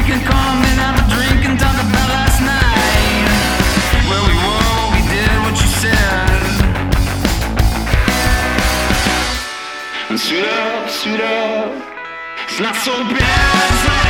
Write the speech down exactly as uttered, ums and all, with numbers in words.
We can come and have a drink and talk about last night. Where we were, what we did, what you said. And suit up, suit up. It's not so bad. It's not